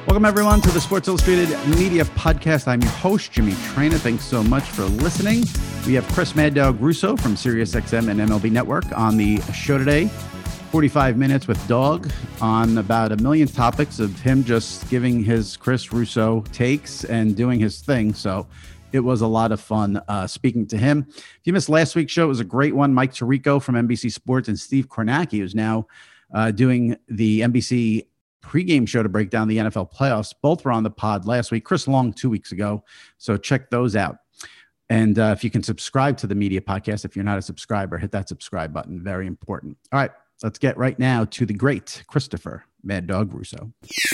Welcome, everyone, to the Sports Illustrated Media Podcast. I'm your host, Jimmy Traina. Thanks so much for listening. We have Chris Mad Dog Russo from SiriusXM and MLB Network on the show today. 45 minutes with Dog on about a million topics of him just giving his Chris Russo takes and doing his thing. So it was a lot of fun speaking to him. If you missed last week's show, it was a great one. Mike Tirico from NBC Sports and Steve Kornacki, who's now doing the NBC pregame show to break down the NFL playoffs. Both were on the pod last week. Chris Long 2 weeks ago. So check those out. And if you can subscribe to the media podcast, if you're not a subscriber, hit that subscribe button. Very important. All right, let's get right now to the great Christopher Mad Dog Russo.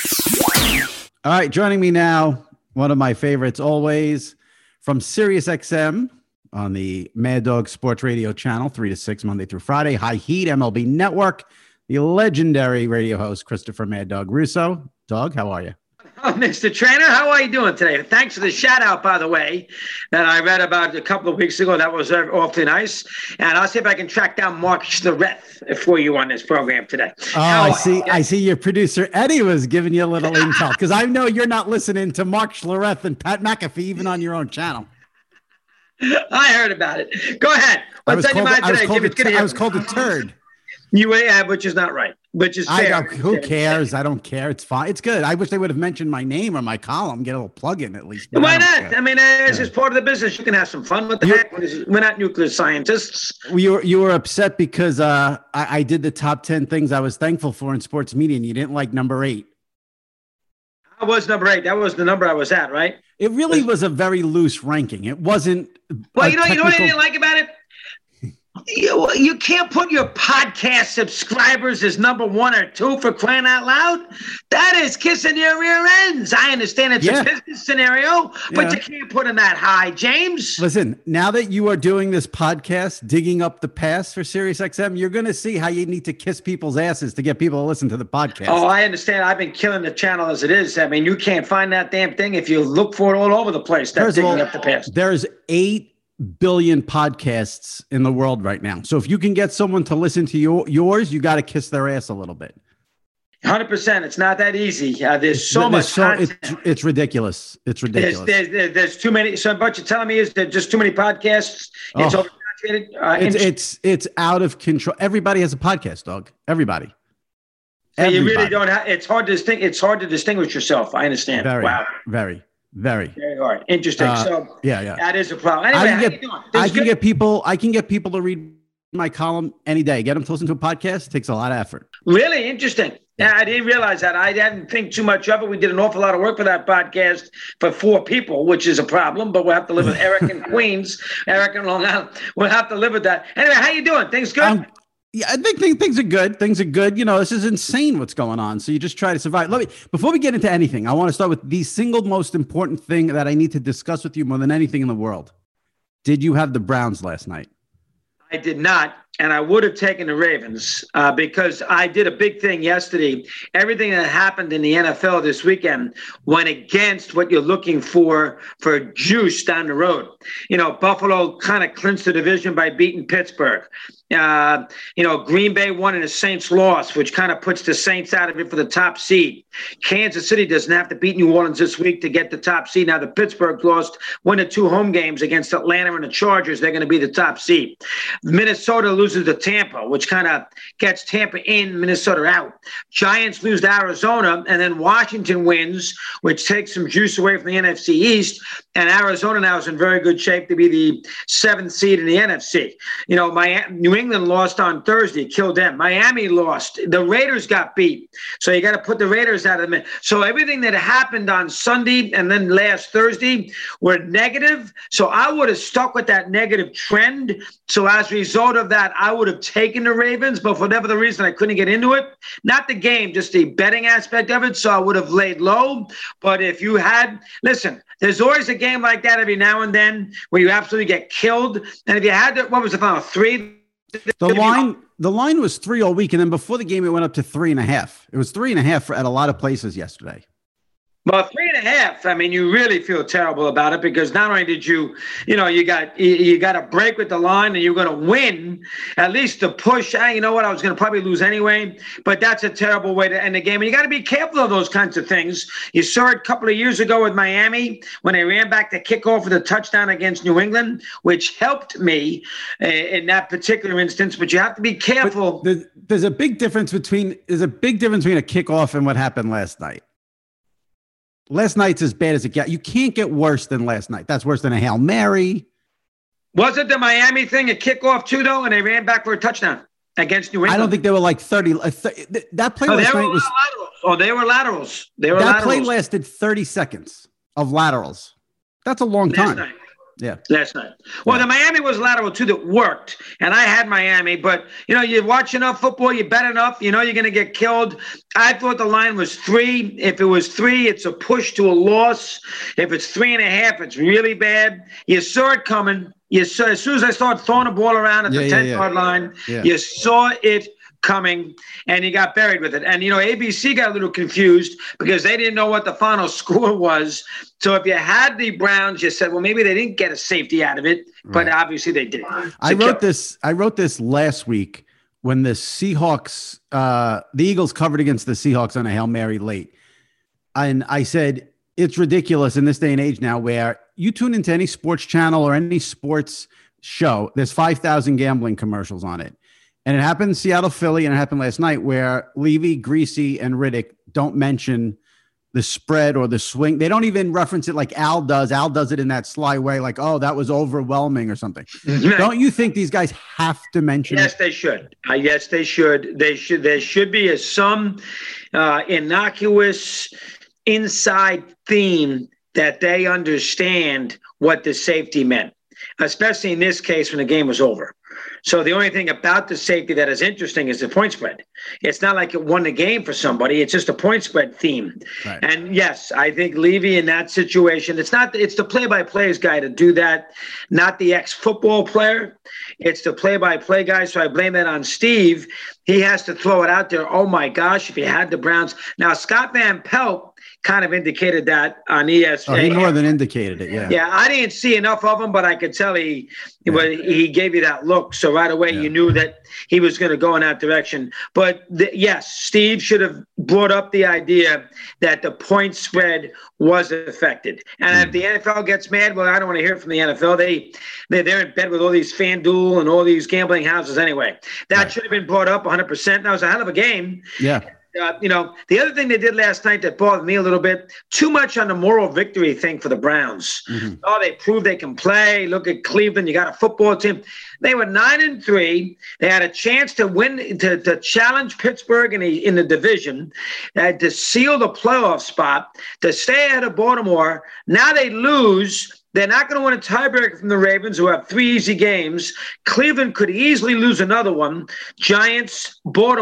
All right, joining me now, one of my favorites always, from SiriusXM on the Mad Dog Sports Radio channel, 3 to 6, Monday through Friday. High Heat, MLB Network. The legendary radio host, Christopher Mad Dog Russo. Dog, how are you? Oh, Mr. Trainer, how are you doing today? Thanks for the shout out, by the way, that I read about a couple of weeks ago. That was awfully nice. And I'll see if I can track down Mark Schlereth for you on this program today. Oh, I see your producer, Eddie, was giving you a little intel, because I know you're not listening to Mark Schlereth and Pat McAfee, even on your own channel. I heard about it. Go ahead. I was called a turd. You have, which is not right, which is fair. Who cares? I don't care. It's fine. It's good. I wish they would have mentioned my name or my column, get a little plug in at least. Why not? Care. I mean, this is part of the business. You can have some fun. What the heck? We're not nuclear scientists. You were upset because I did the top 10 things I was thankful for in sports media, and you didn't like number 8. I was number 8. That was the number I was at, right? It really was a very loose ranking. It wasn't. Well, you know what I didn't like about it? You can't put your podcast subscribers as number 1 or 2 for crying out loud. That is kissing your rear ends. I understand it's a business scenario, but you can't put them that high, James. Listen, now that you are doing this podcast, digging up the past for SiriusXM, you're going to see how you need to kiss people's asses to get people to listen to the podcast. Oh, I understand. I've been killing the channel as it is. I mean, you can't find that damn thing if you look for it all over the place. That's digging up the past. There's 8 billion podcasts in the world right now. So if you can get someone to listen to yours, you got to kiss their ass a little bit. 100%. It's not that easy. There's so much content. It's ridiculous. It's ridiculous. There's too many. So what you're telling me is that just too many podcasts. It's oversaturated. It's out of control. Everybody has a podcast, Dog. Everybody. So you really don't have. It's hard to distinguish yourself. I understand. Very hard. Interesting. That is a problem. Anyway, I can get people to read my column any day. Get them to listen to a podcast takes a lot of effort. Really interesting. Yeah, I didn't realize that. I didn't think too much of it. We did an awful lot of work for that podcast for 4 people, which is a problem. But we'll have to live with Eric in Queens, Eric in Long Island. We'll have to live with that. Anyway, how you doing? Things good? Yeah, I think things are good. Things are good. You know, this is insane what's going on. So you just try to survive. Before we get into anything, I want to start with the single most important thing that I need to discuss with you more than anything in the world. Did you have the Browns last night? I did not. And I would have taken the Ravens because I did a big thing yesterday. Everything that happened in the NFL this weekend went against what you're looking for juice down the road. You know, Buffalo kind of clinched the division by beating Pittsburgh. Green Bay won and the Saints lost, which kind of puts the Saints out of it for the top seed. Kansas City doesn't have to beat New Orleans this week to get the top seed. Now the Pittsburgh lost 1 of 2 home games against Atlanta and the Chargers. They're going to be the top seed. Minnesota loses to Tampa, which kind of gets Tampa in, Minnesota out. Giants lose to Arizona, and then Washington wins, which takes some juice away from the NFC East. And Arizona now is in very good shape to be the 7th seed in the NFC. You know, New England lost on Thursday, killed them. Miami lost. The Raiders got beat. So you got to put the Raiders out of the mix. So everything that happened on Sunday and then last Thursday were negative. So I would have stuck with that negative trend. So as a result of that, I would have taken the Ravens, but for whatever the reason, I couldn't get into it. Not the game, just the betting aspect of it. So I would have laid low. But if you had, listen, there's always a game like that every now and then where you absolutely get killed. And if you had, what was the final? 3? The line was 3 all week, and then before the game, it went up to 3.5. It was 3.5 at a lot of places yesterday. Well, 3.5. I mean, you really feel terrible about it because not only did you got a break with the line and you're going to win, at least the push. You know what? I was going to probably lose anyway, but that's a terrible way to end the game. And you got to be careful of those kinds of things. You saw it a couple of years ago with Miami when they ran back the kickoff for the touchdown against New England, which helped me in that particular instance. But you have to be careful. There's a big difference between a kickoff and what happened last night. Last night's as bad as it gets. You can't get worse than last night. That's worse than a Hail Mary. Was it the Miami thing, a kickoff too, though, and they ran back for a touchdown against New England? I don't think they were like 30. That play last night was laterals. Oh, they were laterals. That play lasted 30 seconds of laterals. That's a long time. Yeah. Last night. Well, the Miami was lateral too that worked, and I had Miami, but you watch enough football, you bet enough, you're going to get killed. I thought the line was 3. If it was 3, it's a push to a loss. If it's 3.5, it's really bad. You saw it coming. You saw as soon as I started throwing the ball around at the 10-yard line, you saw it coming, and you got buried with it. And ABC got a little confused because they didn't know what the final score was. So if you had the Browns, you said, well, maybe they didn't get a safety out of it, but obviously they did. I wrote this last week when the Seahawks, the Eagles covered against the Seahawks on a Hail Mary late. And I said, it's ridiculous in this day and age now where you tune into any sports channel or any sports show, there's 5,000 gambling commercials on it. And it happened in Seattle, Philly, and it happened last night where Levy, Greasy, and Riddick don't mention the spread or the swing. They don't even reference it like Al does. Al does it in that sly way, like, oh, that was overwhelming or something. Don't you think these guys have to mention it? They should. Yes, they should. There should be some innocuous inside theme that they understand what the safety meant, especially in this case when the game was over. So the only thing about the safety that is interesting is the point spread. It's not like it won the game for somebody. It's just a point spread theme. Right. And yes, I think Levy in that situation, it's the play-by-plays guy to do that, not the ex-football player. It's the play-by-play guy. So I blame that on Steve. He has to throw it out there. Oh my gosh, if he had the Browns. Now, Scott Van Pelt kind of indicated that on ESPN. Oh, he more than indicated it, yeah. Yeah, I didn't see enough of him, but I could tell he gave you that look. So right away you knew that he was going to go in that direction. But yes, Steve should have brought up the idea that the point spread was affected. And if the NFL gets mad, well, I don't want to hear from the NFL. They're in bed with all these FanDuel and all these gambling houses anyway. That should have been brought up 100%. That was a hell of a game. Yeah. The other thing they did last night that bothered me a little bit, too much on the moral victory thing for the Browns. Mm-hmm. Oh, they proved they can play. Look at Cleveland. You got a football team. They were 9-3. They had a chance to win, to challenge Pittsburgh in the division, to seal the playoff spot, to stay ahead of Baltimore. Now they lose. They're not going to win a tiebreaker from the Ravens, who have 3 easy games. Cleveland could easily lose another one. Giants,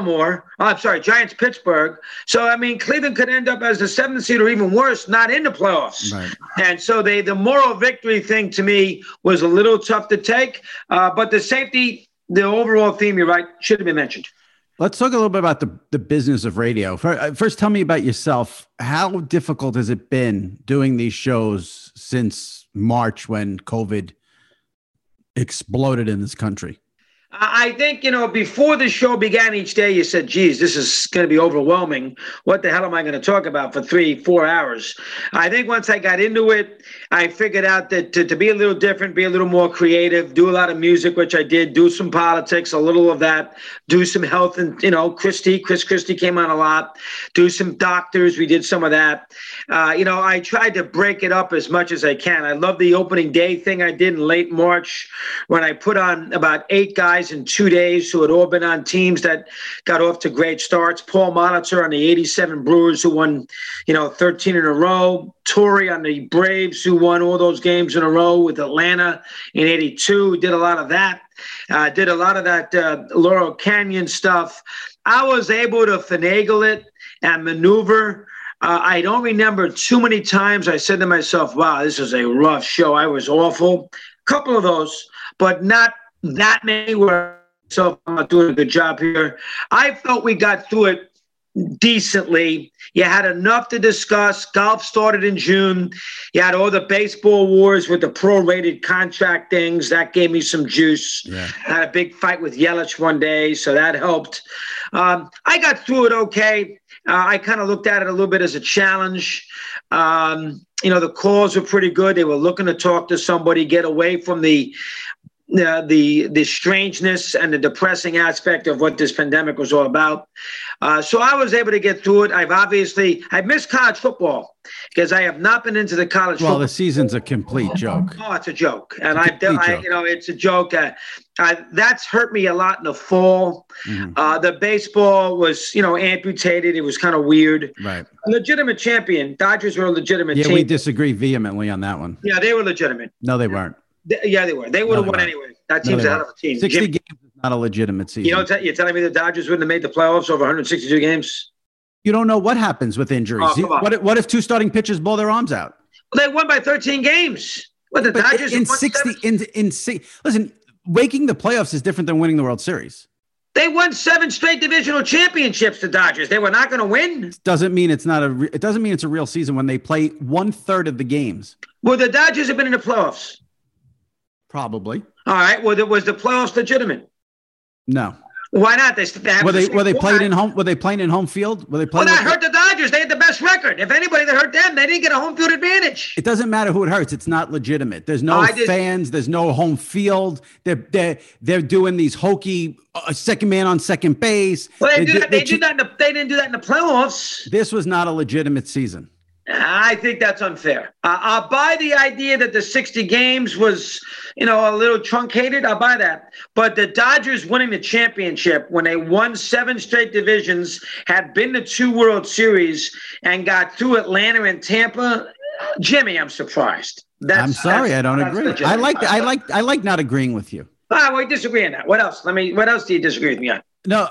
Pittsburgh. So, Cleveland could end up as the 7th seed or even worse, not in the playoffs. Right. And so the moral victory thing to me was a little tough to take. But the safety, the overall theme, you're right, should have been mentioned. Let's talk a little bit about the business of radio. First, tell me about yourself. How difficult has it been doing these shows since March when COVID exploded in this country? I think, before the show began each day, you said, geez, this is going to be overwhelming. What the hell am I going to talk about for 3-4 hours? I think once I got into it, I figured out that to be a little different, be a little more creative, do a lot of music, which I did, do some politics, a little of that, do some health and, Chris Christie came on a lot, do some doctors. We did some of that. I tried to break it up as much as I can. I love the opening day thing I did in late March when I put on about 8 guys in 2 days who had all been on teams that got off to great starts. Paul Molitor on the 87 Brewers who won, 13 in a row. Torrey on the Braves who won all those games in a row with Atlanta in 82. Did a lot of that. Did a lot of that Laurel Canyon stuff. I was able to finagle it and maneuver. I don't remember too many times I said to myself, wow, this is a rough show. I was awful. A couple of those, but not that many were, so I'm not doing a good job here. I felt we got through it decently. You had enough to discuss. Golf started in June. You had all the baseball wars with the prorated contract things. That gave me some juice. Yeah. I had a big fight with Yelich one day, so that helped. I got through it okay. I kind of looked at it a little bit as a challenge. The calls were pretty good. They were looking to talk to somebody, get away from the strangeness and the depressing aspect of what this pandemic was all about. So I was able to get through it. I've missed college football because I have not been into the college football. Well, the season's a complete joke. Oh, it's a joke. And it's a joke. That's hurt me a lot in the fall. Mm-hmm. The baseball was, amputated. It was kind of weird. Right. A legitimate champion. Dodgers were a legitimate team. Yeah, we disagree vehemently on that one. Yeah, they were legitimate. No, they weren't. Yeah, they were. They would have won anyway. That team's a hell of a team. 60 games is not a legitimate season. You're telling me the Dodgers wouldn't have made the playoffs over 162 games? You don't know what happens with injuries. Oh, what if two starting pitchers blow their arms out? Well, they won by 13 games. What, the Dodgers in 60 listen, making the playoffs is different than winning the World Series. They won 7 straight divisional championships, the Dodgers. They were not going to win. It doesn't mean it's a real season when they play 1/3 of the games. Well, the Dodgers have been in the playoffs. Probably. All right. Well, was the playoffs legitimate? No. Why not? Were they playing in home? Were they playing in home field? Were they playing? Well, that hurt the Dodgers. They had the best record. If anybody that hurt them, they didn't get a home field advantage. It doesn't matter who it hurts. It's not legitimate. There's no fans. There's no home field. They're doing these hokey second man on second base. Well, they didn't do that in the playoffs. This was not a legitimate season. I think that's unfair. I'll buy the idea that the 60 games was, a little truncated. I'll buy that. But the Dodgers winning the championship when they won 7 straight divisions, had been to 2 World Series, and got through Atlanta and Tampa, Jimmy, I'm surprised. I'm sorry, I don't agree. I like not agreeing with you. We disagree on that. What else? What else do you disagree with me on? No,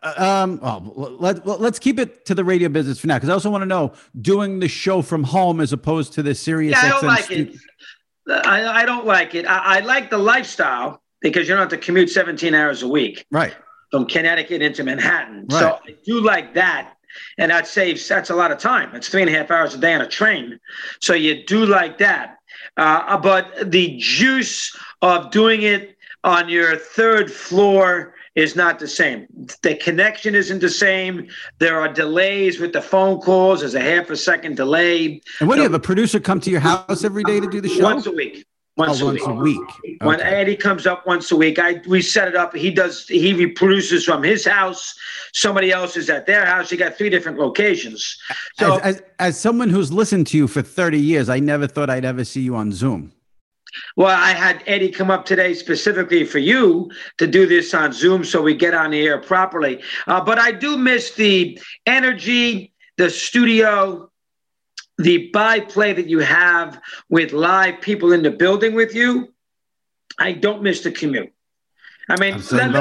let's keep it to the radio business for now, because I also want to know, doing the show from home as opposed to the Sirius XM. I don't like it. I don't like it. I like the lifestyle because you don't have to commute 17 hours a week. Right. From Connecticut into Manhattan. Right. So I do like that. And that's a lot of time. It's 3.5 hours a day on a train. So you do like that. But the juice of doing it on your 3rd floor is not the same. The connection isn't the same. There are delays with the phone calls. There's a half a second delay. And what do you have, a producer come to your house every day to do the show? Once a week. Once a week. Okay. When Eddie comes up once a week, we set it up. He reproduces from his house. Somebody else is at their house. You got 3 different locations. So as someone who's listened to you for 30 years, I never thought I'd ever see you on Zoom. Well, I had Eddie come up today specifically for you to do this on Zoom so we get on the air properly. But I do miss the energy, the studio, the byplay that you have with live people in the building with you. I don't miss the commute. I mean,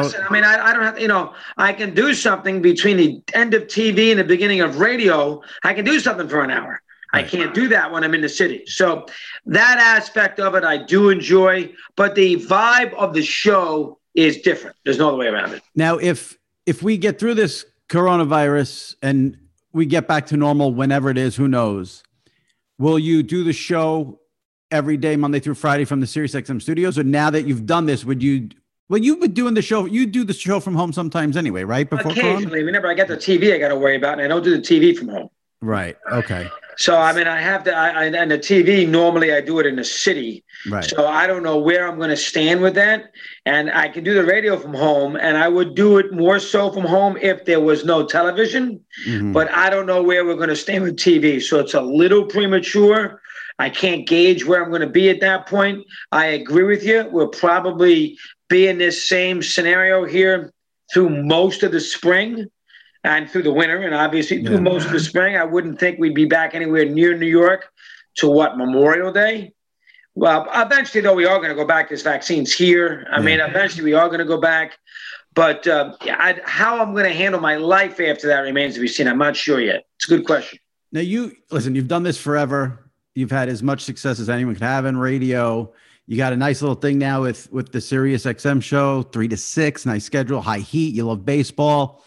I don't have, I can do something between the end of TV and the beginning of radio. I can do something for an hour. I can't do that when I'm in the city. So that aspect of it, I do enjoy, but the vibe of the show is different. There's no other way around it. Now, if we get through this coronavirus and we get back to normal, whenever it is, who knows, will you do the show every day, Monday through Friday from the SiriusXM studios? Or now that you've done this, you've been doing the show, you do the show from home sometimes anyway, right? Occasionally, whenever I get the TV, I got to worry about, and I don't do the TV from home. Right. Okay. So, I have to, and the TV, normally I do it in the city. Right. So I don't know where I'm going to stand with that. And I can do the radio from home, and I would do it more so from home if there was no television. Mm-hmm. But I don't know where we're going to stand with TV. So it's a little premature. I can't gauge where I'm going to be at that point. I agree with you. We'll probably be in this same scenario here through most of the spring. And through the winter, and obviously through most of the spring. I wouldn't think we'd be back anywhere near New York to Memorial Day. Well, eventually, though, we are going to go back. This vaccine's here. Eventually we are going to go back. But how I'm going to handle my life after that remains to be seen. I'm not sure yet. It's a good question. Now, you've done this forever. You've had as much success as anyone could have in radio. You got a nice little thing now with the SiriusXM show, 3 to 6, nice schedule, high heat. You love baseball.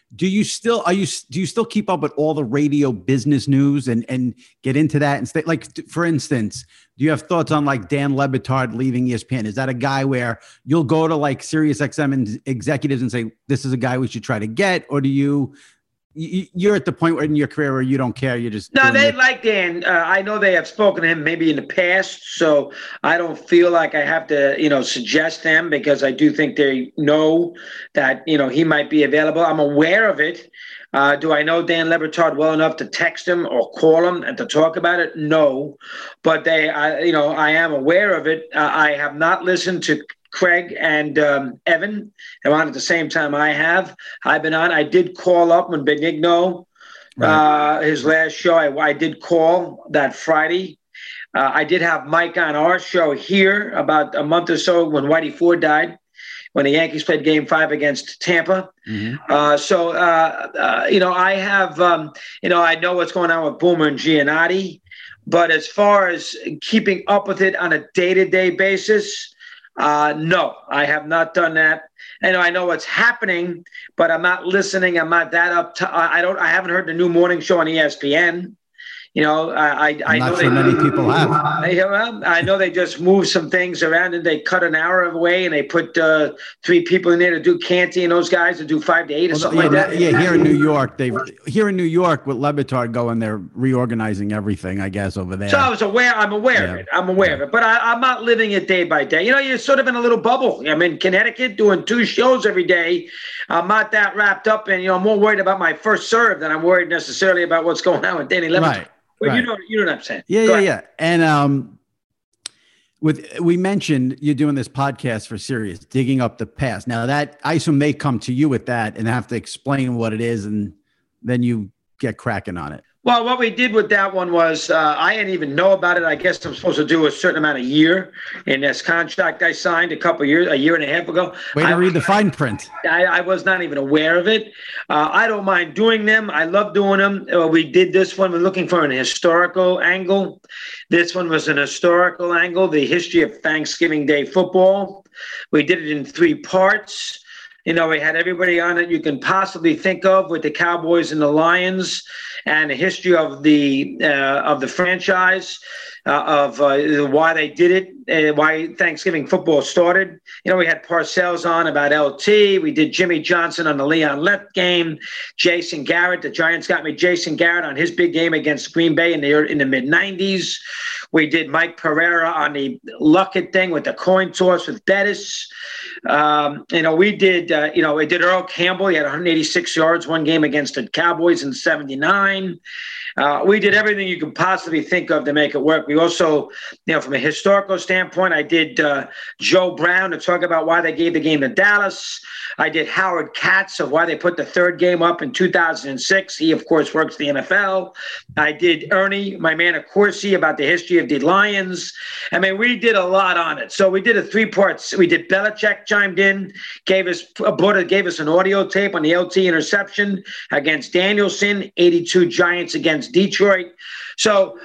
do you still keep up with all the radio business news and get into that and stay, like, for instance, do you have thoughts on like Dan Le Batard leaving ESPN? Is that a guy where you'll go to like Sirius XM and executives and say, this is a guy we should try to get? Or do you're at the point where in your career where you don't care, you just like Dan. I know they have spoken to him maybe in the past, so I don't feel like I have to suggest them, because I do think they know that he might be available. I'm aware of it. Do I know Dan Le Batard well enough to text him or call him and to talk about it? No, but I am aware of it. I have not listened to Craig and Evan. They're on at the same time I've been on. I did call up when Benigno, his last show. I did call that Friday. I did have Mike on our show here about a month or so when Whitey Ford died, when the Yankees played Game 5 against Tampa. Mm-hmm. I have, I know what's going on with Boomer and Giannotti, but as far as keeping up with it on a day-to-day basis, no, I have not done that. I know what's happening, but I'm not listening. I'm not that up to. I haven't heard the new morning show on ESPN. I know so many people have. I know they just moved some things around and they cut an hour away and they put 3 people in there to do Canty and those guys to do 5 to 8 or something like that. Yeah, here in New York, with Le Batard going, they're reorganizing everything, I guess, over there. So I'm aware of it. I'm aware of it, but I'm not living it day by day. You're sort of in a little bubble. I'm in Connecticut doing 2 shows every day. I'm not that wrapped up, and I'm more worried about my first serve than I'm worried necessarily about what's going on with Danny Le Batard. Right. Well, right. You know what I'm saying. Yeah. And we mentioned you're doing this podcast for Sirius, digging up the past. Now that I assume they come to you with that and have to explain what it is, and then you get cracking on it. Well, what we did with that one was I didn't even know about it. I guess I'm supposed to do a certain amount a year in this contract I signed a year and a half ago. Way to read the fine print. I was not even aware of it. I don't mind doing them. I love doing them. We did this one. We're looking for an historical angle. This one was an historical angle, the history of Thanksgiving Day football. We did it in 3 parts. We had everybody on it you can possibly think of with the Cowboys and the Lions, and the history of the franchise, of why they did it, why Thanksgiving football started. We had Parcells on about LT. We did Jimmy Johnson on the Leon Lett game. Jason Garrett, the Giants got me Jason Garrett on his big game against Green Bay in the mid-'90s. We did Mike Pereira on the Luckett thing with the coin toss with Bettis. We did Earl Campbell. He had 186 yards one game against the Cowboys in '79. We did everything you could possibly think of to make it work. We also, from a historical standpoint, I did Joe Brown to talk about why they gave the game to Dallas. I did Howard Katz of why they put the 3rd game up in 2006. He, of course, works the NFL. I did Ernie, my man Accorsi, about the history of the Lions. I mean, we did a lot on it. So we did a 3-parts. We did Belichick chimed in, gave us an audio tape on the LT interception against Danielson, 82 Giants against Detroit. So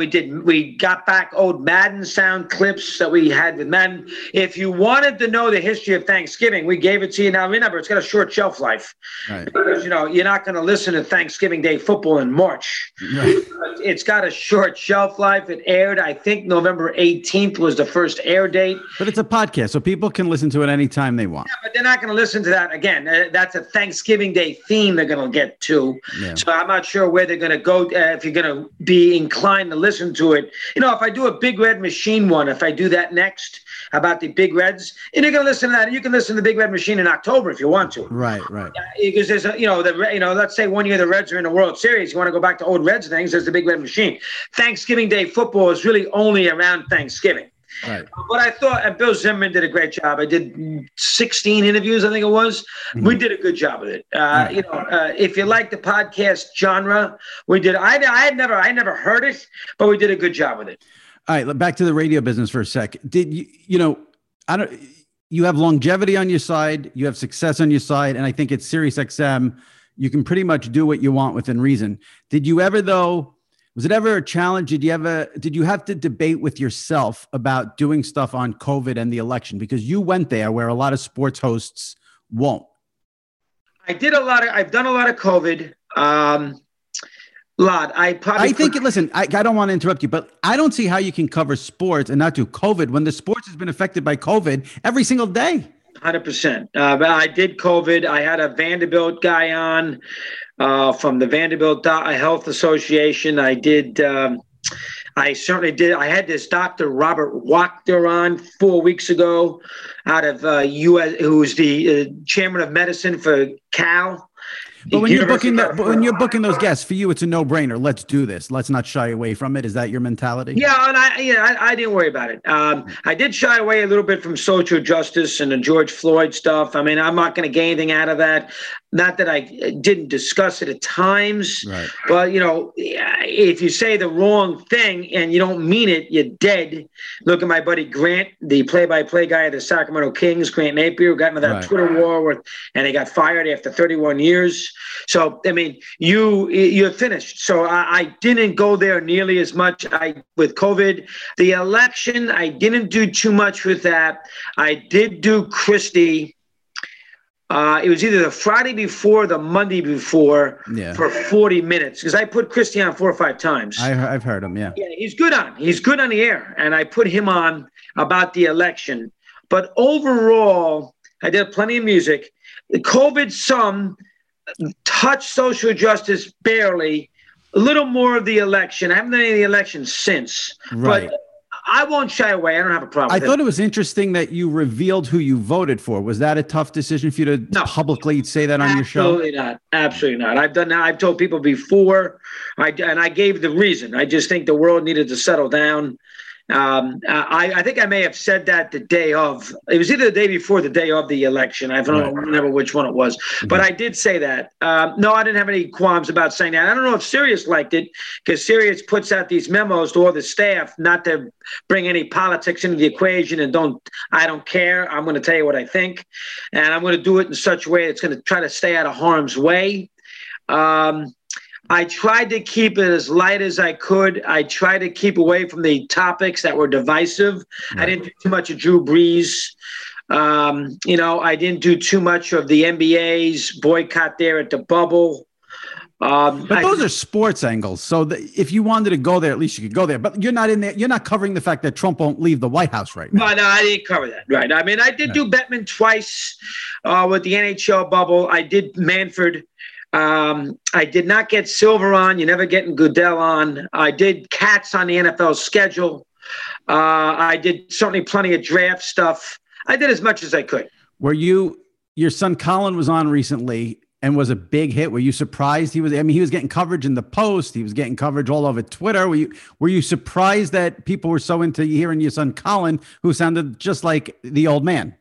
we got back old Madden sound clips that we had with Madden. If you wanted to know the history of Thanksgiving, we gave it to you. Now, remember, it's got a short shelf life. Right. Because, you're not going to listen to Thanksgiving Day football in March. Right. It's got a short shelf life. It aired, I think, November 18th was the first air date. But it's a podcast, so people can listen to it anytime they want. Yeah, but they're not going to listen to that. Again, that's a Thanksgiving Day theme they're going to get to. Yeah. So I'm not sure where they're going to go if you're going to be inclined to listen to it. If I do a Big Red Machine one, if I do that next about the Big Reds, and you're going to listen to that, you can listen to the Big Red Machine in October if you want to. Right. Because there's let's say one year the Reds are in the World Series, you want to go back to old Reds things, there's the Big Red Machine. Thanksgiving Day football is really only around Thanksgiving. Right. But I thought, and Bill Zimmerman did a great job. I did 16 interviews, I think it was. Mm-hmm. We did a good job with it. If you like the podcast genre, we did. I never heard it, but we did a good job with it. All right, back to the radio business for a sec. Did you you have longevity on your side, you have success on your side, and I think it's Sirius XM. You can pretty much do what you want within reason. Did you ever though? Was it ever a challenge? Did you have to debate with yourself about doing stuff on COVID and the election? Because you went there where a lot of sports hosts won't. I've done a lot of COVID. Listen, I don't want to interrupt you, but I don't see how you can cover sports and not do COVID when the sports has been affected by COVID every single day. 100%. But I did COVID. I had a Vanderbilt guy on from the Vanderbilt Health Association. I certainly did. I had this Dr. Robert Wachter on 4 weeks ago out of U.S., who's the chairman of medicine for Cal. But when you're booking those guests, for you, it's a no-brainer. Let's do this. Let's not shy away from it. Is that your mentality? Yeah, and I didn't worry about it. I did shy away a little bit from social justice and the George Floyd stuff. I mean, I'm not going to gain anything out of that. Not that I didn't discuss it at times, right. But, if you say the wrong thing and you don't mean it, you're dead. Look at my buddy Grant, the play-by-play guy of the Sacramento Kings, Grant Napier, who got into that Twitter war and he got fired after 31 years. So, I mean, you're finished. So I didn't go there nearly as much with COVID. The election, I didn't do too much with that. I did do Christie. It was either the Friday before or the Monday before for 40 minutes because I put Christie on 4 or 5 times. I've heard him, yeah. Yeah, he's good on the air. And I put him on about the election. But overall, I did plenty of music. The COVID touched social justice barely. A little more of the election. I haven't done any of the elections since. Right. But I won't shy away. I don't have a problem with it. I thought it was interesting that you revealed who you voted for. Was that a tough decision for you to publicly say that on your show? Absolutely not. Absolutely not. I've done that. I've told people before, and I gave the reason. I just think the world needed to settle down. I think I may have said that the day of. It was either the day before or the day of the election. I don't remember which one it was. But I did say that. No, I didn't have any qualms about saying that. I don't know if Sirius liked it because Sirius puts out these memos to all the staff not to bring any politics into the equation and I don't care. I'm going to tell you what I think. And I'm going to do it in such a way that's going to try to stay out of harm's way. I tried to keep it as light as I could. I tried to keep away from the topics that were divisive. Right. I didn't do too much of Drew Brees. I didn't do too much of the NBA's boycott there at the bubble. But those are sports angles. So if you wanted to go there, at least you could go there. But you're not in there. You're not covering the fact that Trump won't leave the White House right now. No, I didn't cover that. Right. I mean, I did do Bettman twice with the NHL bubble. I did Manfred. I did not get Silver on. You never getting Goodell on. I did Katz on the NFL schedule. I did certainly plenty of draft stuff. I did as much as I could. Your son Colin was on recently and was a big hit. Were you surprised he was getting coverage in the Post. He was getting coverage all over Twitter. Were you surprised that people were so into hearing your son Colin, who sounded just like the old man?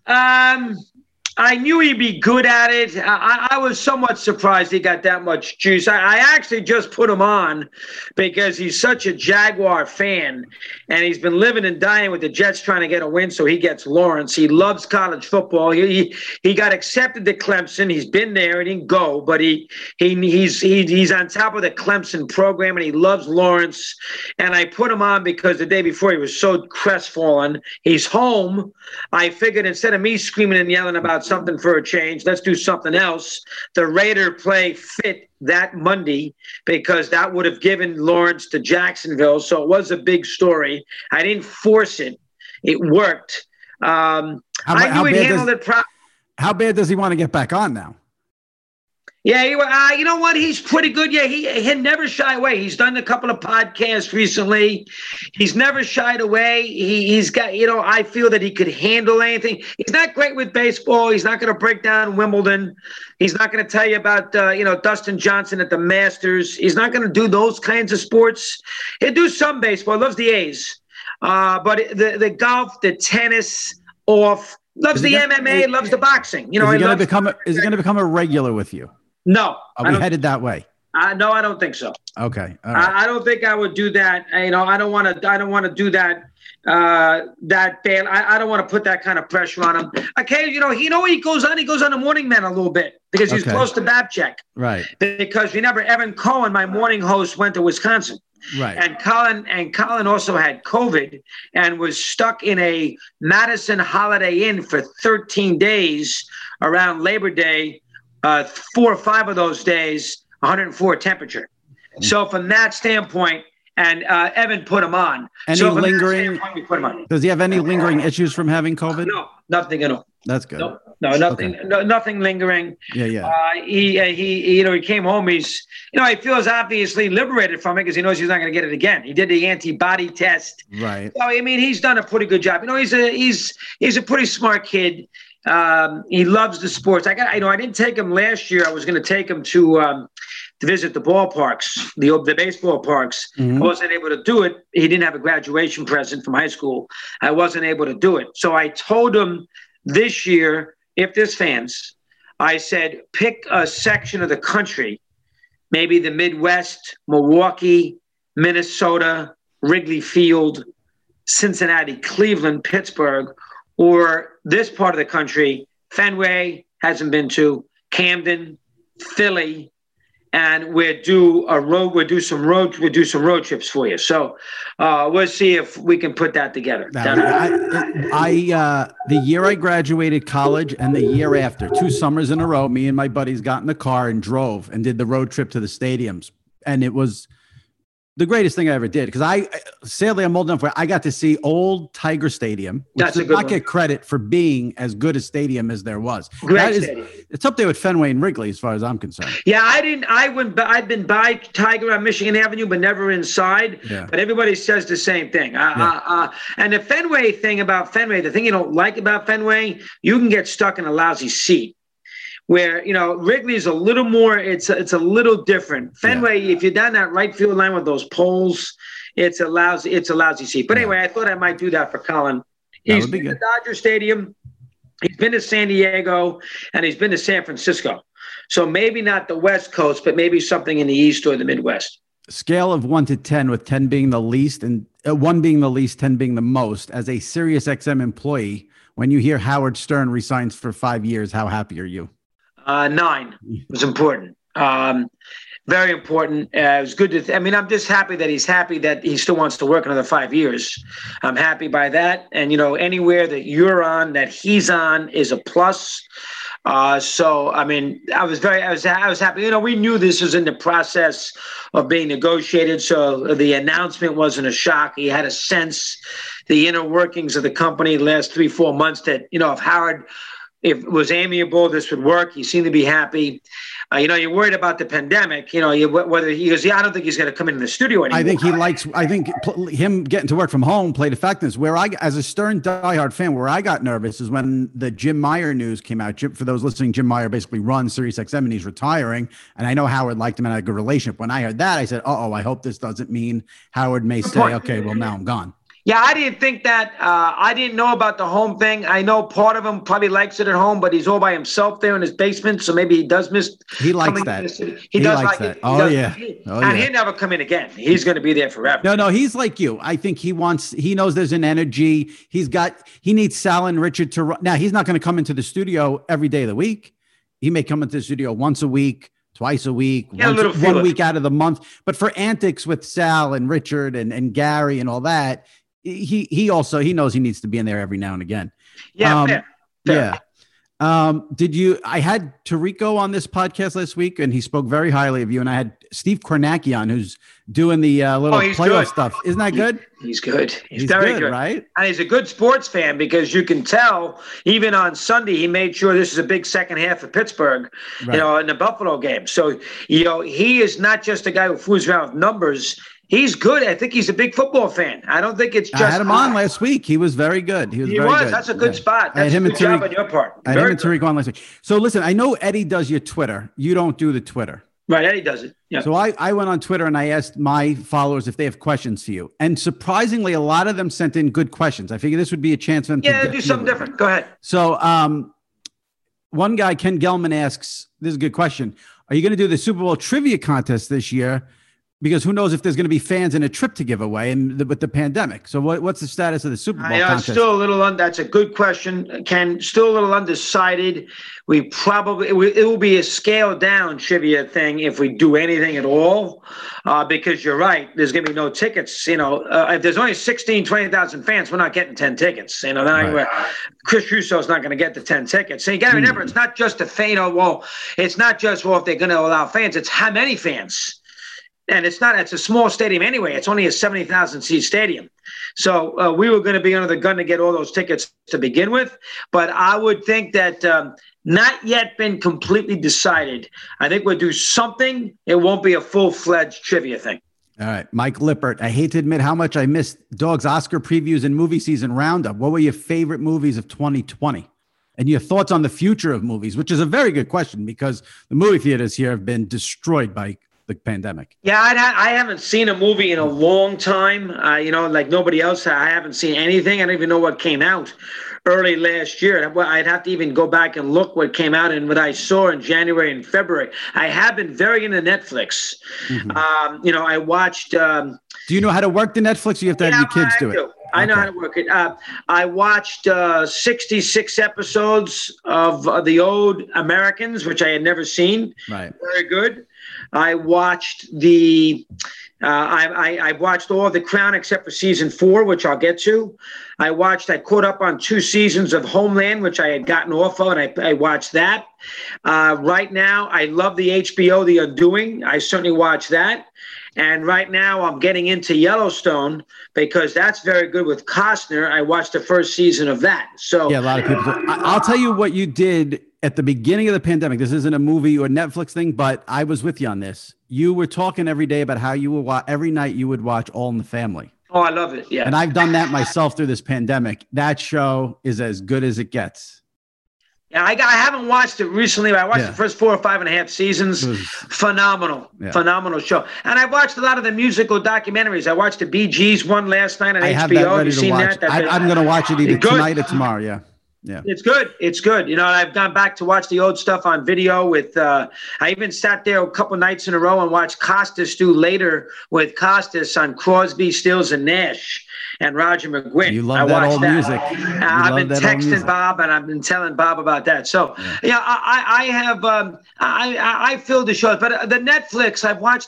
I knew he'd be good at it. I was somewhat surprised he got that much juice. I actually just put him on because he's such a Jaguar fan, and he's been living and dying with the Jets trying to get a win, so he gets Lawrence. He loves college football. He got accepted to Clemson. He's been there. He didn't go, but he's on top of the Clemson program, and he loves Lawrence. And I put him on because the day before he was so crestfallen. He's home. I figured instead of me screaming and yelling about something for a change, let's do something else. The Raider play fit that Monday because that would have given Lawrence to Jacksonville. So it was a big story. I didn't force it. It worked. I knew he handled it properly. How bad does he want to get back on now? Yeah, you know what? He's pretty good. Yeah, he never shy away. He's done a couple of podcasts recently. He's never shied away. He's got, I feel that he could handle anything. He's not great with baseball. He's not going to break down Wimbledon. He's not going to tell you about, Dustin Johnson at the Masters. He's not going to do those kinds of sports. He'll do some baseball. He loves the A's. But the golf, the tennis, loves the MMA, loves the boxing. Is he going to become a regular with you? No. Are we headed that way? No, I don't think so. Okay. All right. I don't think I would do that. I don't want to do that that bad. I don't want to put that kind of pressure on him. Okay, he goes on the Morning Man a little bit because he's close to Babchek. Right. Because Evan Cohen, my morning host, went to Wisconsin. Right. And Colin also had COVID and was stuck in a Madison Holiday Inn for 13 days around Labor Day. 4 or 5 of those days, 104 temperature. So from that standpoint, and Evan put him on. Any so lingering? We put him on. Does he have any lingering issues from having COVID? No, nothing at all. That's good. No, nothing. Okay. No, nothing lingering. Yeah. He came home. He feels obviously liberated from it because he knows he's not going to get it again. He did the antibody test. Right. So, I mean, he's done a pretty good job. He's a pretty smart kid. He loves the sports. I didn't take him last year. I was going to take him to visit the ballparks, the baseball parks. Mm-hmm. I wasn't able to do it. He didn't have a graduation present from high school. I wasn't able to do it. So I told him this year, if there's fans, I said, pick a section of the country, maybe the Midwest, Milwaukee, Minnesota, Wrigley Field, Cincinnati, Cleveland, Pittsburgh, or this part of the country, Fenway, hasn't been to, Camden, Philly, and we'll do some road trips for you. So we'll see if we can put that together. The year I graduated college and the year after, 2 summers in a row, me and my buddies got in the car and drove and did the road trip to the stadiums, and it was the greatest thing I ever did, because sadly I'm old enough where I got to see old Tiger Stadium, which does not get credit for being as good a stadium as there was. It's up there with Fenway and Wrigley as far as I'm concerned. Yeah, I've been by Tiger on Michigan Avenue, but never inside. Yeah. But everybody says the same thing. And the Fenway thing about Fenway, the thing you don't like about Fenway, you can get stuck in a lousy seat. Where, Wrigley is a little more, it's a little different. Fenway, if you're down that right field line with those poles, it's a lousy seat. But anyway, I thought I might do that for Colin. He's been to Dodger Stadium, he's been to San Diego, and he's been to San Francisco. So maybe not the West Coast, but maybe something in the East or the Midwest. Scale of 1 to 10, with 10 being the least and 1 being the least, 10 being the most. As a SiriusXM employee, when you hear Howard Stern resigns for 5 years, how happy are you? 9 was important. Very important. It was good I'm just happy that he still wants to work another 5 years. I'm happy by that. And, anywhere that you're on, that he's on is a plus. I was happy. We knew this was in the process of being negotiated. So the announcement wasn't a shock. He had a sense, the inner workings of the company the last 3-4 months that, if Howard, if it was amiable, this would work. He seemed to be happy. You're worried about the pandemic. Whether he goes, I don't think he's going to come in the studio anymore. I think him getting to work from home played a factor. Where as a Stern diehard fan, where I got nervous is when the Jim Meyer news came out. For those listening, Jim Meyer basically runs SiriusXM and he's retiring. And I know Howard liked him and had a good relationship. When I heard that, I said, I hope this doesn't mean Howard may say, okay, well, now I'm gone. Yeah, I didn't think that. I didn't know about the home thing. I know part of him probably likes it at home, but he's all by himself there in his basement, so maybe he does miss. He likes that. He does like that. And he'll never come in again. He's going to be there forever. No, he's like you. I think he knows there's an energy. He needs Sal and Richard to run. Now, he's not going to come into the studio every day of the week. He may come into the studio once a week, twice a week, one week out of the month. But for antics with Sal and Richard and Gary and all that, he knows he needs to be in there every now and again. Yeah. Yeah. I had Tirico on this podcast last week and he spoke very highly of you. And I had Steve Kornacki on, who's doing the little playoff stuff. Isn't that good? He's good. He's very good. Right? And he's a good sports fan because you can tell even on Sunday, he made sure this is a big second half of Pittsburgh, right, in the Buffalo game. So, he is not just a guy who fools around with numbers. He's good. I think he's a big football fan. I don't think it's just. I had him on last week. He was very good. He was. That's a good spot. That's a good job on your part. I had him and Tariq on last week. So listen, I know Eddie does your Twitter. You don't do the Twitter. Right, Eddie does it. Yeah. So I went on Twitter and I asked my followers if they have questions for you. And surprisingly, a lot of them sent in good questions. I figured this would be a chance for them to do something different. Go ahead. So one guy, Ken Gelman, asks, this is a good question. Are you going to do the Super Bowl trivia contest this year? because who knows if there's going to be fans and a trip to give away with the pandemic. So what's the status of the Super Bowl contest? Still a little that's a good question, Ken. Still a little undecided. It will be a scaled down trivia thing if we do anything at all, because you're right. There's going to be no tickets. If there's only 20,000 fans, we're not getting 10 tickets. Chris Russo's not going to get the 10 tickets. So you got to remember, it's not just a fan. It's not just if they're going to allow fans. It's how many fans. And it's a small stadium anyway. It's only a 70,000 seat stadium. So we were going to be under the gun to get all those tickets to begin with. But I would think that not yet been completely decided. I think we'll do something. It won't be a full-fledged trivia thing. All right. Mike Lippert, I hate to admit how much I missed Dog's Oscar previews and movie season roundup. What were your favorite movies of 2020? And your thoughts on the future of movies, which is a very good question because the movie theaters here have been destroyed by the pandemic. Yeah, I haven't seen a movie in a long time. Like nobody else. I haven't seen anything. I don't even know what came out early last year. I'd have to even go back and look what came out and what I saw in January and February. I have been very into Netflix. Mm-hmm. I watched. Do you know how to work the Netflix? Or you have to have your kids do it. I know how to work it. I watched 66 episodes of The Old Americans, which I had never seen. Right. Very good. I watched I watched all of The Crown except for season 4, which I'll get to. I caught up on 2 seasons of Homeland, which I had gotten off of, and I watched that. Right now, I love the HBO The Undoing. I certainly watched that. And right now I'm getting into Yellowstone because that's very good with Costner. I watched the first season of that. So yeah, a lot of people. I'll tell you what you did at the beginning of the pandemic. This isn't a movie or Netflix thing, but I was with you on this. You were talking every day about how you would every night you would watch All in the Family. Oh, I love it. Yeah. And I've done that myself through this pandemic. That show is as good as it gets. Yeah, I haven't watched it recently. But I watched the first 4 or 5.5 seasons. Phenomenal show. And I watched a lot of the musical documentaries. I watched the Bee Gees one last night on HBO. Have that ready to watch. I'm going to watch it either tonight or tomorrow. Yeah. Yeah, it's good. It's good. I've gone back to watch the old stuff on video with, I even sat there a couple nights in a row and watched Costas do Later with Costas on Crosby, Stills, and Nash and Roger McGuinn. You love that old music. I've been texting Bob and I've been telling Bob about that. So, I have, I filled the shows, but the Netflix,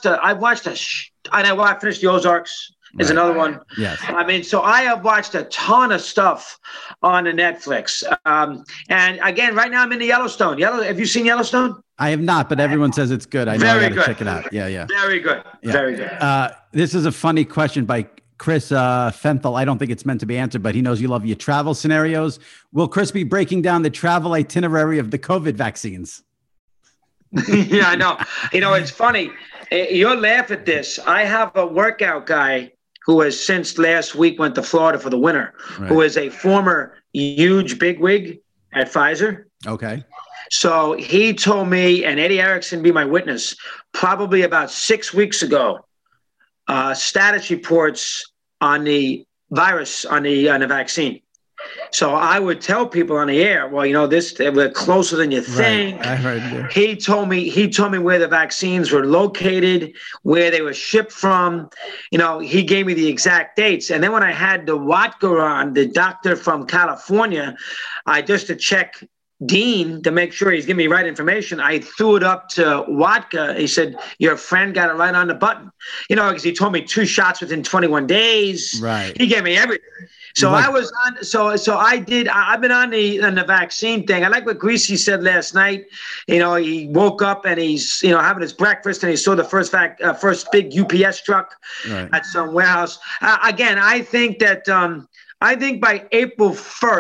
I finished the Ozarks. Is another one. Yes. So I have watched a ton of stuff on the Netflix. And again, right now I'm in the Yellowstone. Have you seen Yellowstone? I have not, but everyone says it's good. I know I got to check it out. Yeah. Very good. Yeah. Very good. This is a funny question by Chris Fenthal. I don't think it's meant to be answered, but he knows you love your travel scenarios. Will Chris be breaking down the travel itinerary of the COVID vaccines? Yeah, I know. It's funny. You'll laugh at this. I have a workout guy who has since last week went to Florida for the winter, who is a former huge bigwig at Pfizer. Okay. So he told me, and Eddie Erickson be my witness, probably about 6 weeks ago, status reports on the virus, on the vaccine. So I would tell people on the air, well, we're closer than you think. Right. I heard you. He told me where the vaccines were located, where they were shipped from. He gave me the exact dates. And then when I had the Watka on, the doctor from California, just to check Dean to make sure he's giving me right information, I threw it up to Watka. He said, your friend got it right on the button. Because he told me 2 shots within 21 days. Right. He gave me everything. So I was on. So I did. I've been on the vaccine thing. I like what Greasy said last night. He woke up and he's having his breakfast and he saw the first big UPS truck at some warehouse. Again, I think that by April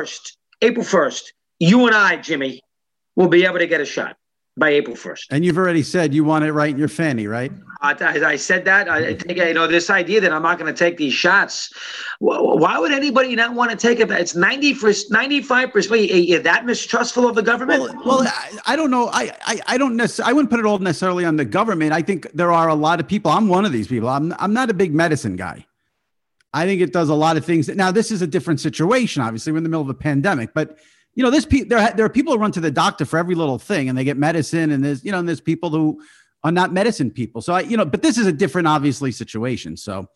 1st, you and I, Jimmy, will be able to get a shot by April 1st. And you've already said you want it right in your fanny, right? I said that. I think, this idea that I'm not going to take these shots. Why would anybody not want to take it? It's 95%. You're that mistrustful of the government? Well, I don't know. I don't necessarily. I wouldn't put it all necessarily on the government. I think there are a lot of people. I'm one of these people. I'm not a big medicine guy. I think it does a lot of things. Now, this is a different situation. Obviously, we're in the middle of a pandemic, but there are people who run to the doctor for every little thing, and they get medicine. And there's people who are not medicine people. So but this is a different, obviously, situation. So,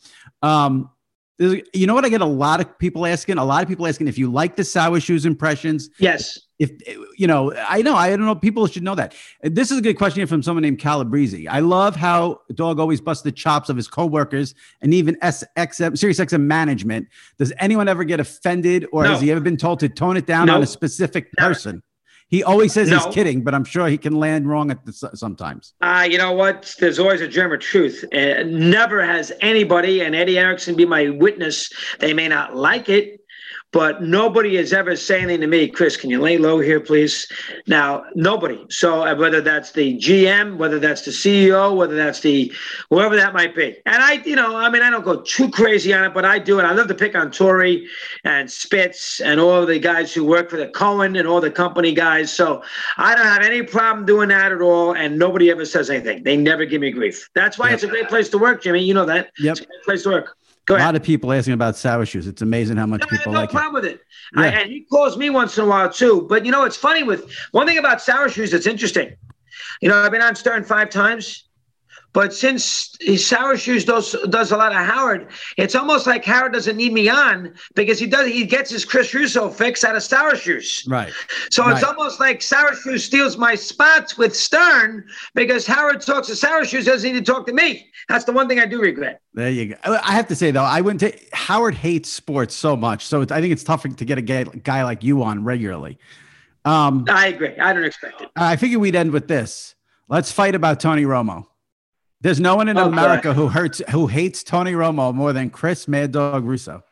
you know what? I get a lot of people asking if you like the Sour Shoes impressions. Yes. If I don't know. People should know that. This is a good question from someone named Calabrese. I love how Dog always busts the chops of his coworkers and even SiriusXM management. Does anyone ever get offended, or has he ever been told to tone it down on a specific person? He always says he's kidding, but I'm sure he can land wrong sometimes. You know what? There's always a germ of truth. Never has anybody, and Eddie Erickson be my witness, they may not like it, but nobody has ever said anything to me, Chris, can you lay low here, please? Now, nobody. So whether that's the GM, whether that's the CEO, whether that's whoever that might be. And I don't go too crazy on it, but I do. And I love to pick on Torrey and Spitz and all the guys who work for the Cohen and all the company guys. So I don't have any problem doing that at all. And nobody ever says anything. They never give me grief. That's why it's a great place to work, Jimmy. You know that. Yep. It's a great place to work. A lot of people asking about Sour Shoes. It's amazing how much people like it. No problem with it. Yeah. And he calls me once in a while too. But it's funny with one thing about Sour Shoes that's interesting. I've been on Stern 5 times, but since Sour Shoes does a lot of Howard, it's almost like Howard doesn't need me on because he gets his Chris Russo fix out of Sour Shoes. Right. So it's almost like Sour Shoes steals my spots with Stern because Howard talks to Sour Shoes, doesn't need to talk to me. That's the one thing I do regret. There you go. I have to say though, Howard hates sports so much, so I think it's tough to get a guy like you on regularly. I agree. I don't expect it. I figured we'd end with this. Let's fight about Tony Romo. There's no one in America who hates Tony Romo more than Chris Mad Dog Russo.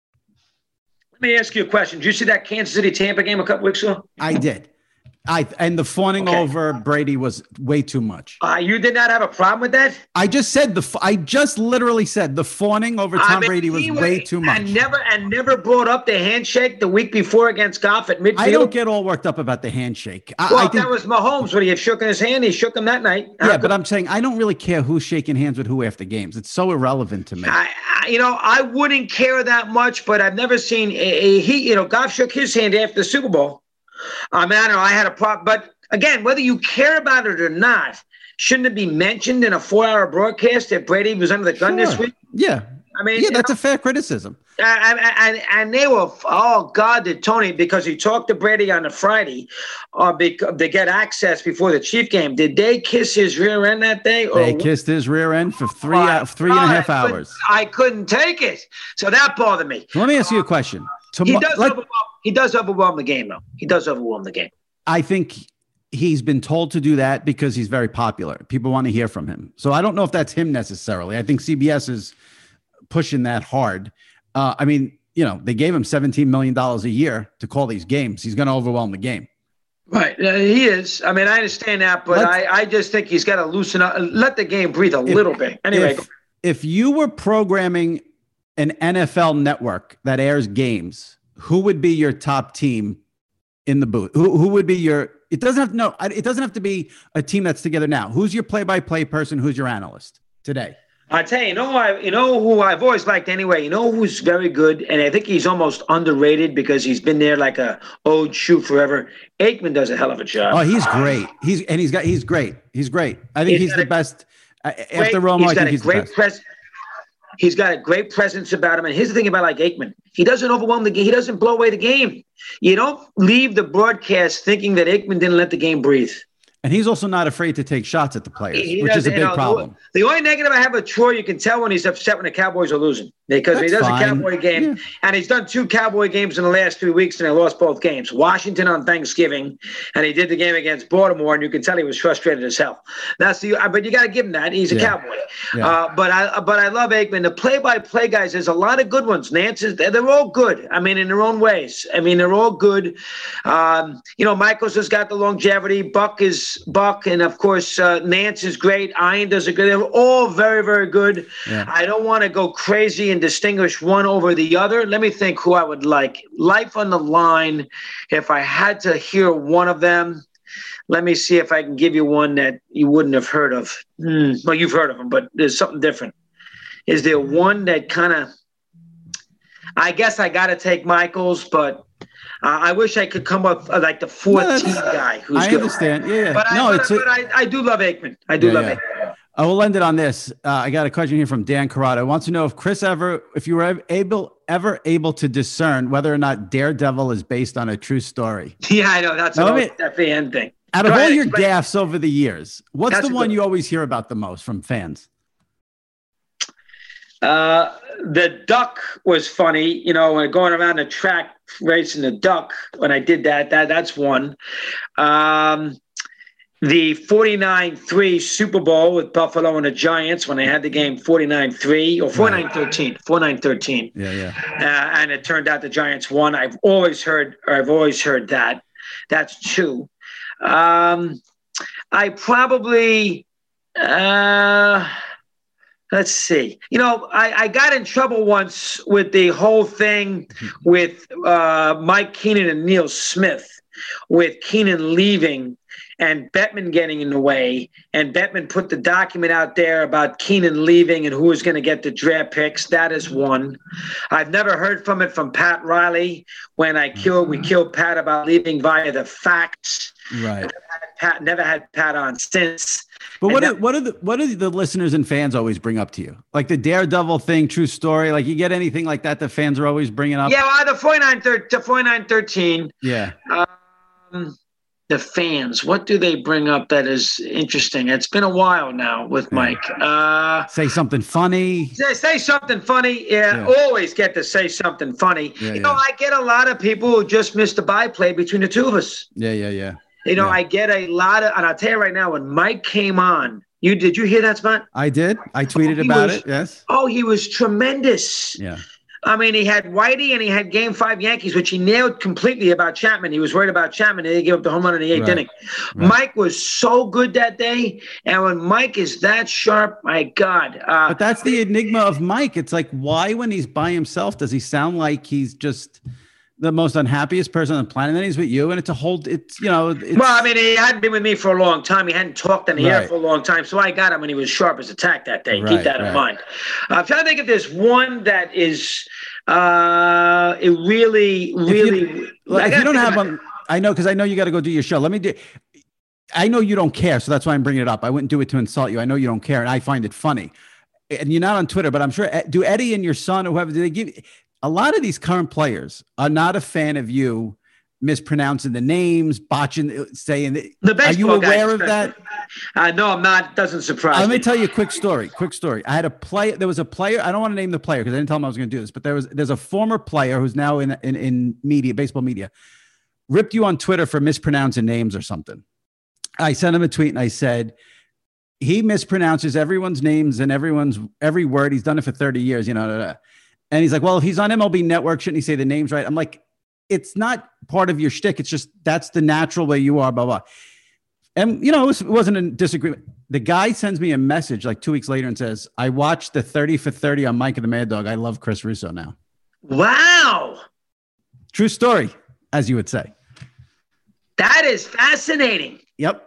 Let me ask you a question. Did you see that Kansas City Tampa game a couple weeks ago? I did. And the fawning over Brady was way too much. You did not have a problem with that? I just literally said the fawning over Tom Brady was way too much. And never brought up the handshake the week before against Goff at midfield. I don't get all worked up about the handshake. That was Mahomes when he had shook his hand. He shook him that night. Yeah, but I'm saying I don't really care who's shaking hands with who after games. It's so irrelevant to me. I wouldn't care that much, but I've never seen Goff shook his hand after the Super Bowl. I don't know. I had a problem, but again, whether you care about it or not, shouldn't it be mentioned in a 4-hour broadcast that Brady was under the gun this week? Yeah. That's a fair criticism. And they were, did Tony, because he talked to Brady on a Friday to get access before the Chief game. Did they kiss his rear end that day? They kissed his rear end for three and a half hours. I couldn't take it. So that bothered me. Let me ask you a question. He does overwhelm the game, though. He does overwhelm the game. I think he's been told to do that because he's very popular. People want to hear from him. So I don't know if that's him necessarily. I think CBS is pushing that hard. They gave him $17 million a year to call these games. He's going to overwhelm the game. Right. He is. I understand that, but I just think he's got to loosen up, let the game breathe a little bit. Anyway. If you were programming an NFL network that airs games, who would be your top team in the booth? Who would be it doesn't have to be a team that's together now. Who's your play-by-play person? Who's your analyst today? I tell you, who I've always liked anyway. Who's very good, and I think he's almost underrated because he's been there like a old shoe forever. Aikman does a hell of a job. Oh, he's great. He's great. He's great. I think he's the best. After Romo, I think he's the best. He's got a great presence about him. And here's the thing about Aikman. He doesn't overwhelm the game. He doesn't blow away the game. You don't leave the broadcast thinking that Aikman didn't let the game breathe. And he's also not afraid to take shots at the players, which is a big problem. The only negative I have with Troy, you can tell when he's upset when the Cowboys are losing. Because he does a Cowboy game, and he's done 2 Cowboy games in the last 3 weeks, and they lost both games. Washington on Thanksgiving, and he did the game against Baltimore, and you can tell he was frustrated as hell. But you got to give him that. He's a Cowboy. Yeah. But I love Aikman. The play-by-play guys, there's a lot of good ones. Nance they're all good. In their own ways. They're all good. Michaels has got the longevity. Buck is Buck, and of course Nance is great. Ian does a good. They're all very, very good. Yeah. I don't want to go crazy and distinguish one over the other. Let me think who I would like. Life on the line. If I had to hear one of them, let me see if I can give you one that you wouldn't have heard of. Well, you've heard of them, but there's something different. Is there one that kind of? I guess I got to take Michaels, but I wish I could come up like the 14 guy who's good. I understand. Yeah. But I do love Aikman. I do love Aikman. We'll end it on this. I got a question here from Dan Corrado. Wants to know if you were ever able to discern whether or not Daredevil is based on a true story. Yeah, I know. That's the end thing. Out of all your gaffes over the years, what's the one you always hear about the most from fans? The duck was funny, when going around the track racing the duck. When I did that's one. The 49-3 Super Bowl with Buffalo and the Giants when they had the game 49-3 or 49-13, 49-13. Yeah. And it turned out the Giants won. I've always heard that. That's two. I probably. Let's see. I got in trouble once with the whole thing with Mike Keenan and Neil Smith, with Keenan leaving and Bettman getting in the way. And Bettman put the document out there about Keenan leaving and who was going to get the draft picks. That is one. I've never heard from Pat Riley when we killed Pat about leaving via the facts. Right. Never had Pat on since. But what do the listeners and fans always bring up to you? Like the Daredevil thing, true story. Like you get anything like that fans are always bringing up? Yeah, the 49-13. Yeah. The fans, what do they bring up that is interesting? It's been a while now with Mike. Say something funny. Say something funny. Yeah, always get to say something funny. Yeah, I get a lot of people who just missed the byplay between the two of us. Yeah. I get a lot of, and I'll tell you right now, when Mike came on, did you hear that, Spot? I did. I tweeted about it. Yes. Oh, he was tremendous. Yeah. I mean, he had Whitey and he had Game 5 Yankees, which he nailed completely about Chapman. He was worried about Chapman. And they gave up the home run in the eighth inning. Right. Mike was so good that day. And when Mike is that sharp, my God. But that's the enigma of Mike. It's like, why when he's by himself does he sound like he's just the most unhappiest person on the planet? And then he's with you, and it's well, I mean, he hadn't been with me for a long time. He hadn't talked in the air for a long time. So I got him when he was sharp as a tack that day. Keep that in mind. I'm trying to think if there's one that is it really. If you don't have one, I know, because I know you got to go do your show. I know you don't care, so that's why I'm bringing it up. I wouldn't do it to insult you. I know you don't care, and I find it funny. And you're not on Twitter, but I'm sure, do Eddie and your son or whoever, do they give a lot of these current players are not a fan of you mispronouncing the names, saying the baseball. Are you aware of that? No, I'm not. Doesn't surprise me. Let me tell you a quick story. I had a player. There was a player. I don't want to name the player because I didn't tell him I was going to do this, but there's a former player who's now in media, baseball media, ripped you on Twitter for mispronouncing names or something. I sent him a tweet and I said, he mispronounces everyone's names and every word. He's done it for 30 years, And he's like, well, if he's on MLB Network, shouldn't he say the names right? I'm like, it's not part of your shtick. It's just, that's the natural way you are, blah, blah. And, it wasn't a disagreement. The guy sends me a message like 2 weeks later and says, I watched the 30 for 30 on Mike and the Mad Dog. I love Chris Russo now. Wow. True story, as you would say. That is fascinating. Yep.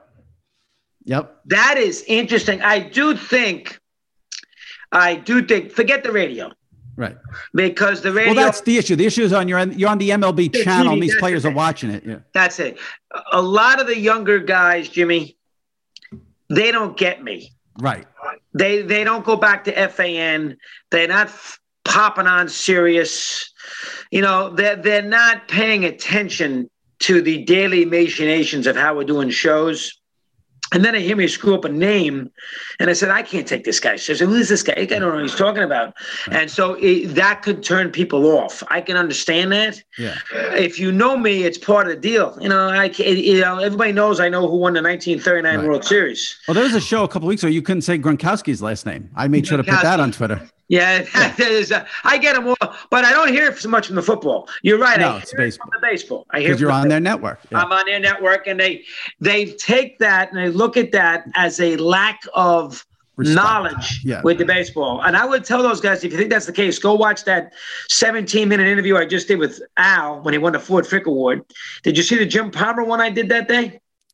That is interesting. I do think, forget the radio. Right. Because the radio. Well, that's the issue. The issue is you're on the MLB channel and these players are watching it. Yeah. That's it. A lot of the younger guys, Jimmy, they don't get me. Right. They don't go back to FAN. They're not popping on Sirius. They're not paying attention to the daily machinations of how we're doing shows. And then they hear me screw up a name, and I said, I can't take this guy. So I said, who is this guy? I don't know what he's talking about. Right. And so that could turn people off. I can understand that. Yeah. If you know me, it's part of the deal. Everybody knows I know who won the 1939 World Series. Well, there was a show a couple of weeks ago. You couldn't say Gronkowski's last name. I made sure to put that on Twitter. Yeah, I get them all, but I don't hear so much from the football. You're right. No, it's baseball. From the baseball. I hear because you're on their network. Yeah. I'm on their network, and they take that and they look at that as a lack of knowledge with the baseball. And I would tell those guys, if you think that's the case, go watch that 17-minute interview I just did with Al when he won the Ford Frick Award. Did you see the Jim Palmer one I did that day?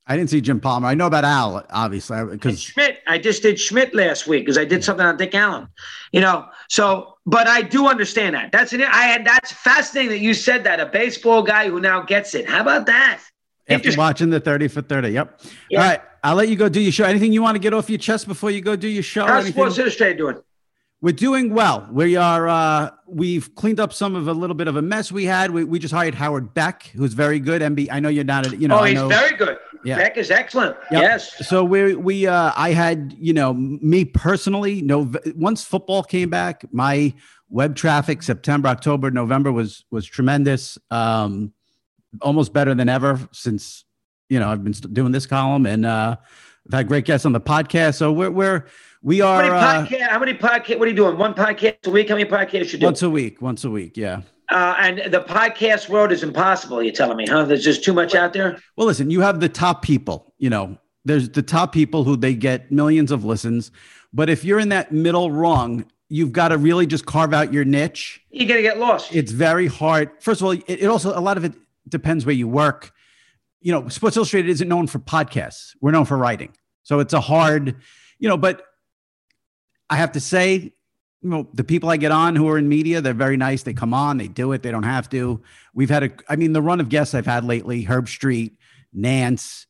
I didn't see Jim Palmer. I know about Al, obviously, because Schmidt. I just did Schmidt last week because I did something on Dick Allen. So, but I do understand that. That's fascinating that you said that. A baseball guy who now gets it. How about that? After watching the 30 for 30. Yep. Yeah. All right. I'll let you go do your show. Anything you want to get off your chest before you go do your show? How's Sports Illustrated doing? We're doing well. We've cleaned up some of a little bit of a mess we had. We just hired Howard Beck, who's very good. I know you're not, he's very good. Yeah. Beck is excellent. Yep. Yes. So I had, me personally, once football came back, my web traffic, September, October, November was tremendous. Almost better than ever since, I've been doing this column, and I've had great guests on the podcast. So we are. How many podcasts? What are you doing? One podcast a week? How many podcasts you do? Once a week. Yeah. And the podcast world is impossible. You're telling me, huh? There's just too much out there. Well, listen, you have the top people, there's the top people who they get millions of listens. But if you're in that middle rung, you've got to really just carve out your niche. You're going to get lost. It's very hard. First of all, it also, a lot of it depends where you work. Sports Illustrated isn't known for podcasts. We're known for writing. So it's a hard, but I have to say, the people I get on who are in media, they're very nice. They come on, they do it. They don't have to. We've had the run of guests I've had lately, Herb Street, Nance,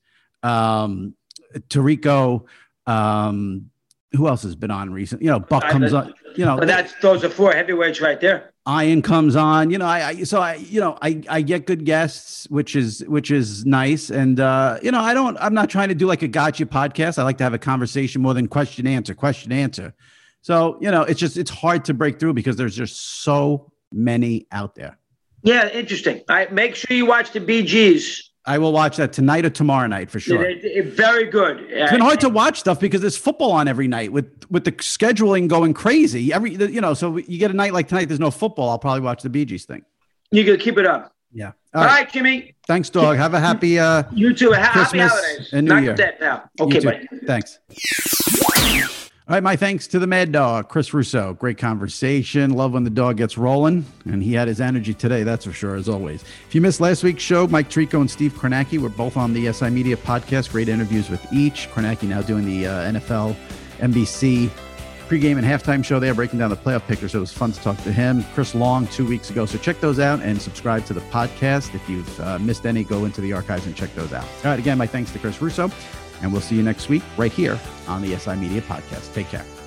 Tirico, who else has been on recently? Buck comes on, But those are 4 heavyweights right there. Ian comes on, I get good guests, which is nice. And, I'm not trying to do like a gotcha podcast. I like to have a conversation more than question, answer. So, it's hard to break through because there's just so many out there. Yeah. Interesting. All right. Make sure you watch the Bee Gees. I will watch that tonight or tomorrow night for sure. Very good. It's been hard to watch stuff because there's football on every night with the scheduling going crazy. So you get a night like tonight, there's no football. I'll probably watch the Bee Gees thing. You can keep it up. Yeah. All right, Jimmy. Thanks, dog. Have a happy you too. Happy Christmas holidays. and New Year. Dead, pal. Okay, buddy. Thanks. All right, my thanks to the Mad Dog, Chris Russo. Great conversation. Love when the dog gets rolling, and he had his energy today, that's for sure, as always. If you missed last week's show, Mike Tirico and Steve Kornacki were both on the SI Media podcast. Great interviews with each. Kornacki now doing the NFL, NBC pregame and halftime show there, breaking down the playoff pickers. So it was fun to talk to him. Chris Long 2 weeks ago. So check those out and subscribe to the podcast. If you've missed any, go into the archives and check those out. All right, again, my thanks to Chris Russo. And we'll see you next week right here on the SI Media Podcast. Take care.